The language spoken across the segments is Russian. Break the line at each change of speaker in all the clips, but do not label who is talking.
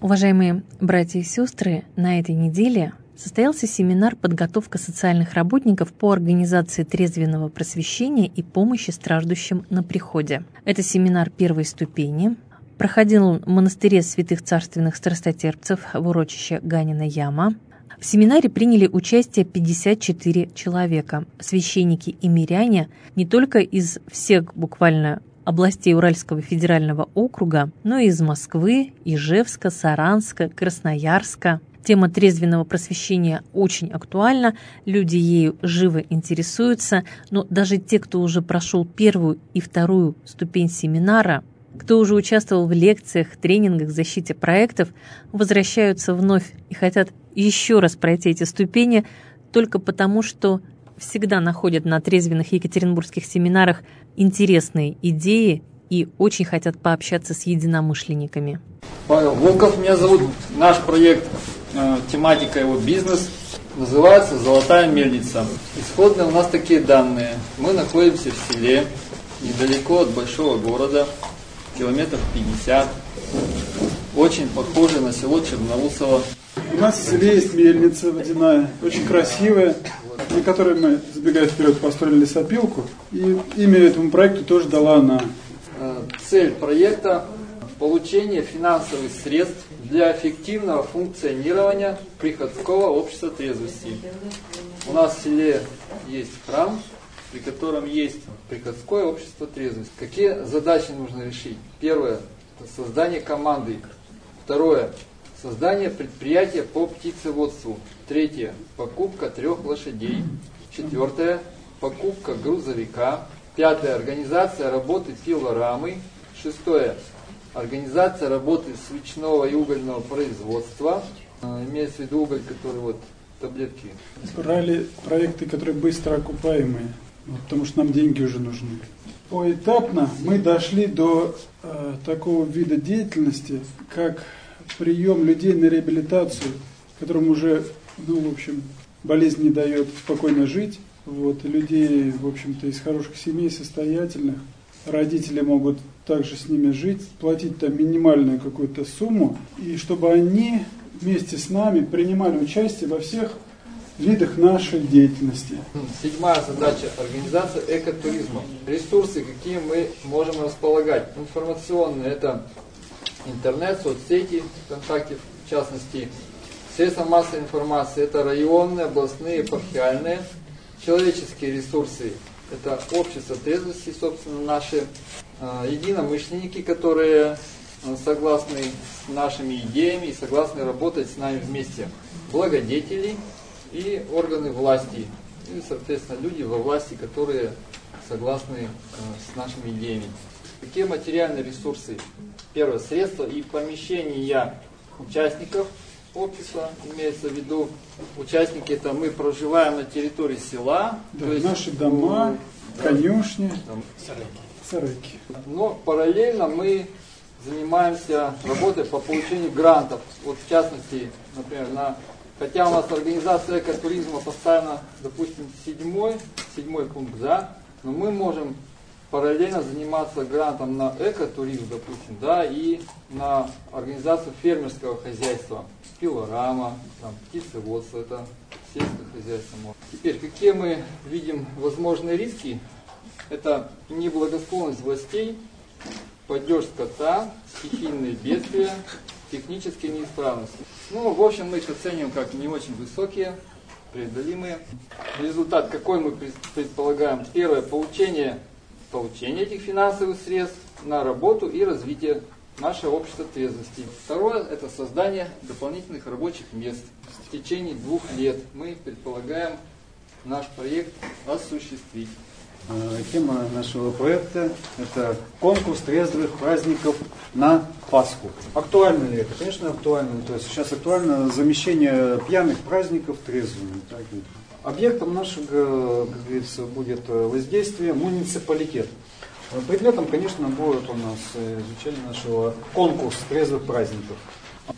Уважаемые братья и сестры, на этой неделе состоялся семинар «Подготовка социальных работников по организации трезвенного просвещения и помощи страждущим на приходе». Это семинар первой ступени. Проходил он в монастыре святых царственных страстотерпцев в урочище Ганина Яма. В семинаре приняли участие 54 человека, священники и миряне не только из всех буквально областей Уральского федерального округа, но и из Москвы, Ижевска, Саранска, Красноярска. Тема трезвенного просвещения очень актуальна, люди ею живо интересуются, но даже те, кто уже прошел первую и вторую ступень семинара, кто уже участвовал в лекциях, тренингах, защите проектов, возвращаются вновь и хотят еще раз пройти эти ступени только потому, что всегда находят на трезвенных екатеринбургских семинарах интересные идеи и очень хотят пообщаться с единомышленниками.
Павел Волков меня зовут. Наш проект, тематика его бизнес, называется «Золотая мельница». Исходные у нас такие данные. Мы находимся в селе, недалеко от большого города, километров 50. Очень похоже на село Черноусово.
У нас в селе есть мельница водяная, очень красивая, на которой мы, забегая вперед, построили лесопилку. И имя этому проекту тоже дала она.
Цель проекта – получение финансовых средств для эффективного функционирования приходского общества трезвости. У нас в селе есть храм, при котором есть приходское общество трезвости. Какие задачи нужно решить? Первое – это создание команды. Второе – создание предприятия по птицеводству. Третье – покупка 3 лошадей. Четвертое – покупка грузовика. Пятое – организация работы пилорамы. Шестое – организация работы свечного и угольного производства. Имеется в виду уголь, который таблетки.
Брали проекты, которые быстро окупаемые, потому что нам деньги уже нужны. Поэтапно мы дошли до такого вида деятельности, как прием людей на реабилитацию, которым уже, болезнь не дает спокойно жить. И людей, в общем-то, из хороших семей, состоятельных. Родители могут также с ними жить, платить там минимальную какую-то сумму, и чтобы они вместе с нами принимали участие во всех видах нашей деятельности.
Седьмая задача – организация экотуризма. Ресурсы, какие мы можем располагать. Информационные – это интернет, соцсети, ВКонтакте в частности. Средства массовой информации – это районные, областные, епархиальные. Человеческие ресурсы – это общество трезвости, собственно, наши единомышленники, которые согласны с нашими идеями и согласны работать с нами вместе. Благодетели и органы власти. И, соответственно, люди во власти, которые согласны с нашими идеями. Какие материальные ресурсы? Первое – средства и помещения участников общества, имеется в виду участники, это мы проживаем на территории села.
Да,
то есть,
наши дома, конюшни, сарайки.
Но параллельно мы занимаемся работой по получению грантов. В частности, например, хотя у нас организация экотуризма поставлена, допустим, седьмой пункт, но мы можем параллельно заниматься грантом на экотуризм, допустим, и на организацию фермерского хозяйства, пилорама, птицеводство, это сельское хозяйство. Теперь, какие мы видим возможные риски? Это неблагосклонность властей, падеж скота, стихийные бедствия, технические неисправности. В общем, мы их оцениваем как не очень высокие, преодолимые. Результат какой мы предполагаем? Первое – получение этих финансовых средств на работу и развитие нашего общества трезвости. Второе – это создание дополнительных рабочих мест. В течение 2 лет мы предполагаем наш проект осуществить.
Тема нашего проекта – это конкурс трезвых праздников на Пасху. Актуально ли это? Конечно, актуально. То есть сейчас актуально замещение пьяных праздников трезвыми. Объектом нашего, как говорится, будет воздействие муниципалитет. Предметом, конечно, будет у нас изучение нашего конкурса трезвых праздников.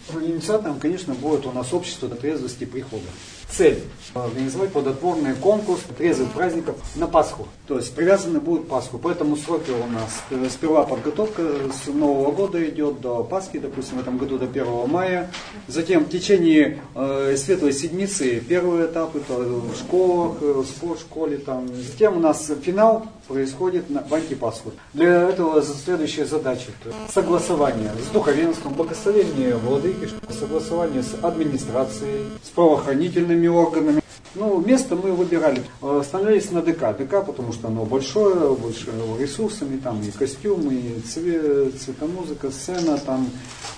Инициатором, конечно, будет у нас общество трезвости прихода. Цель – организовать плодотворный конкурс трезвых праздников на Пасху. То есть привязаны будут Пасху. Поэтому сроки у нас сперва подготовка с Нового года идет до Пасхи, допустим, в этом году до 1 мая. Затем в течение Светлой Седмицы первый этап – это в школах, в спортшколе. Там. Затем у нас финал происходит в антипасху. Для этого следующие задачи. Согласование с духовенством, благословение владыки, согласование с администрацией, с правоохранительными органами. Место мы выбирали, остановились на ДК. ДК, потому что оно большое, больше ресурсами, там и костюмы, и цветомузыка, сцена, там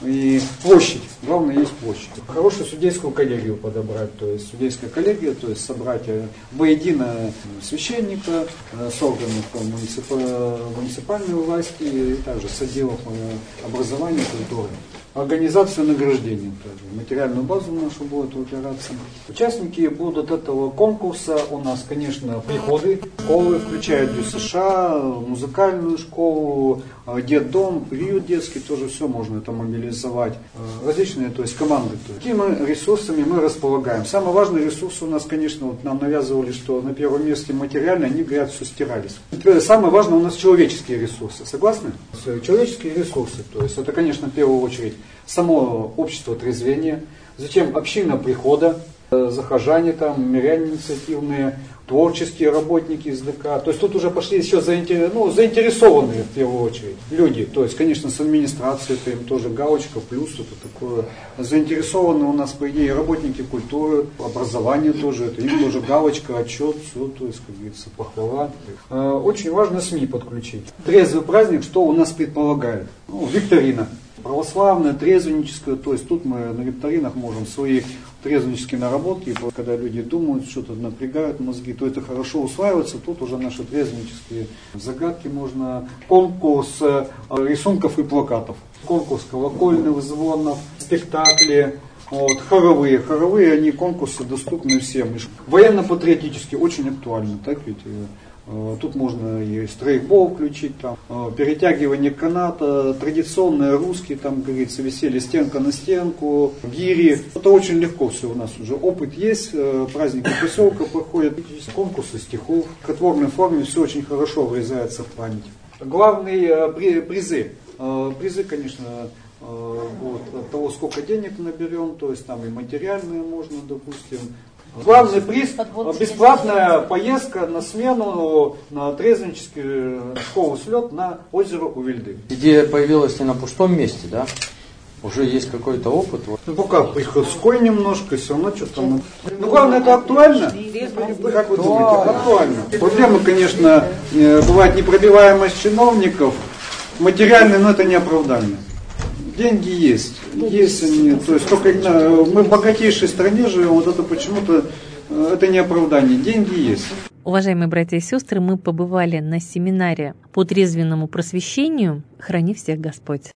и площадь. Главное, есть площадь. Хорошую судейскую коллегию подобрать, то есть судейская коллегия, то есть собрать воедино священника с органов муниципальной власти и также с отделов образования, культуры. Организация награждения, материальную базу нашу будет упираться. Участники будут этого конкурса у нас, конечно, приходы, школы, включая ДЮСШ, музыкальную школу, детдом, приют детский, тоже все можно это мобилизовать. Различные, то есть команды. Какими ресурсами мы располагаем? Самый важный ресурс у нас, конечно, вот нам навязывали, что на первом месте материально, они говорят, все стирались. Самое важное у нас человеческие ресурсы. Согласны? Человеческие ресурсы, то есть это, конечно, в первую очередь само общество трезвения, затем община прихода, захожане, там, миряне инициативные, творческие работники из ДК. То есть тут уже пошли еще заинтересованные в первую очередь люди. То есть, конечно, с администрацией, это им тоже галочка, плюс это такое. Заинтересованы у нас, по идее, работники культуры, образования тоже, это им тоже галочка, отчет, все, то есть, как говорится, похвала. Очень важно СМИ подключить. Трезвый праздник, что у нас предполагает? Викторина. Православная, трезвенническая, то есть тут мы на викторинах можем свои трезвеннические наработки, когда люди думают, что-то напрягают мозги, то это хорошо усваивается, тут уже наши трезвеннические загадки можно. Конкурс рисунков и плакатов, конкурс колокольных звонов, спектакли, хоровые. Хоровые, они конкурсы доступны всем. Военно-патриотические, очень актуально, так ведь? Тут можно и стрейкбол включить, там, перетягивание каната, традиционные русские, там, говорится, веселье стенка на стенку, гири. Это очень легко все у нас уже. Опыт есть, праздники поселка проходят, конкурсы стихов. В стихотворной форме все очень хорошо врезается в память. Главные призы. Призы, конечно, от того, сколько денег наберем, то есть там и материальные можно, допустим. Главный приз – бесплатная поездка на смену на трезвенническую школу слет на озеро Увильды.
Идея появилась не на пустом месте, да? Уже есть какой-то опыт.
Пока приходской немножко, все равно что-то. Главное, это актуально. Как вы думаете? Актуально. Проблема, конечно, бывает непробиваемость чиновников. Материальные, но это не оправдание. Деньги есть они, то есть только мы в богатейшей стране живем, вот это почему-то это не оправдание, деньги есть.
Уважаемые братья и сестры, мы побывали на семинаре по трезвенному просвещению. Храни всех Господь.